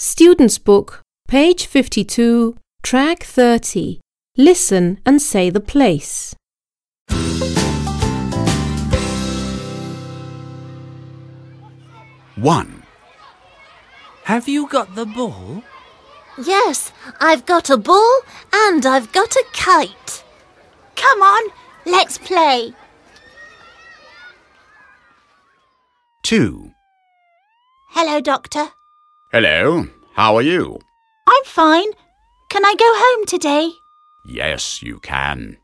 Student's Book, page 52, track 30. Listen and say the place. One. Have you got the ball? Yes, I've got a ball and I've got a kite. Come on, let's play. 2. Hello, Doctor. Hello, how are you? I'm fine. Can I go home today? Yes, you can.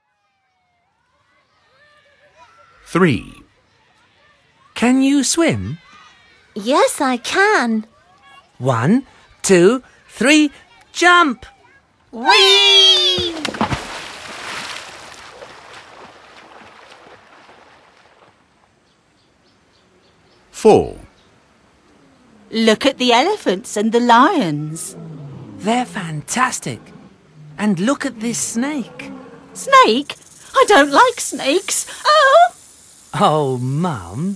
3. Can you swim? Yes, I can. 1, 2, 3, jump! Whee! 4. Look at the elephants and the lions. They're fantastic. And look at this snake. Snake? I don't like snakes. Oh! Oh, Mum.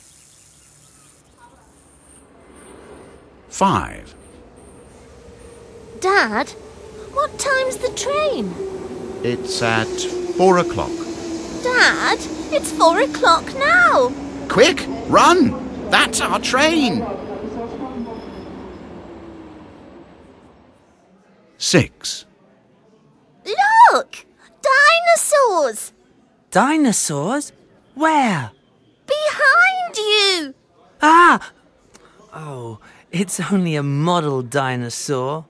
5. Dad, what time's the train? It's at 4 o'clock. Dad, it's 4 o'clock now. Quick, run! That's our train! 6. Look! Dinosaurs! Dinosaurs? Where? Behind you! Ah! Oh, it's only a model dinosaur.